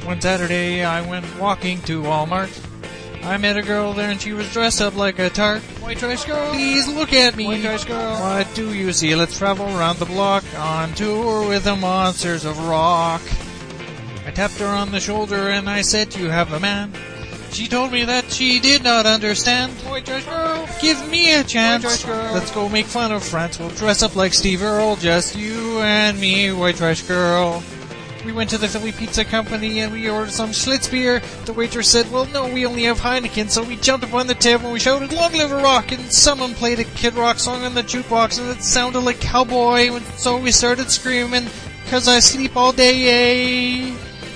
One Saturday, I went walking to Walmart. I met a girl there and she was dressed up like a tart. White trash girl. Please look at me. White trash girl. What do you see? Let's travel around the block on tour with the Monsters of Rock. I tapped her on the shoulder and I said, you have a man. She told me that she did not understand. White trash girl. Give me a chance. White trash girl. Let's go make fun of France. We'll dress up like Steve Earle, just you and me, white trash girl. We went to the Philly Pizza Company and we ordered some Schlitz beer. The waitress said, well, no, we only have Heineken. So we jumped up on the table and we shouted, long live a rock. And someone played a Kid Rock song on the jukebox and it sounded like Cowboy. And so we started screaming, 'cause I sleep all day.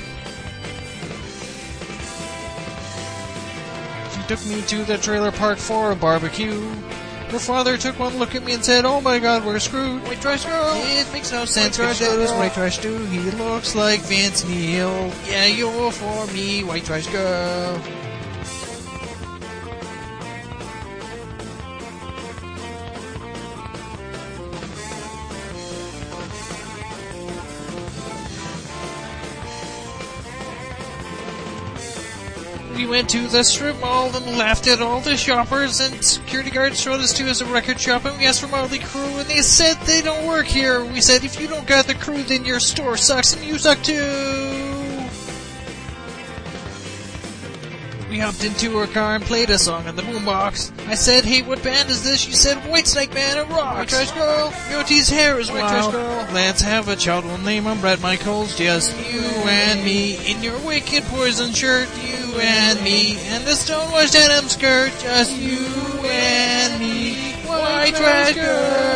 She took me to the trailer park for a barbecue. Her father took one look at me and said, oh my god, we're screwed. White trash girl. It makes no sense. White What trash does girl. white trash do? He looks like Vince Neil. Yeah, you're for me, white trash girl. We went to the strip mall and laughed at all the shoppers, and security guards showed us to as a record shop, and we asked for Motley Crue, and they said they don't work here. We said, if you don't got the crew, then your store sucks, and you suck too. We hopped into her car and played a song on the boombox. I said, hey, what band is this? She said, Whitesnake Band of Rocks. White trash girl. Yoti's hair is White wild. trash girl. Let's have a child. We'll name him Brett Michaels. Just you and me in your wicked poison shirt. You and me and the stonewashed denim skirt. Just you and me. White trash girl.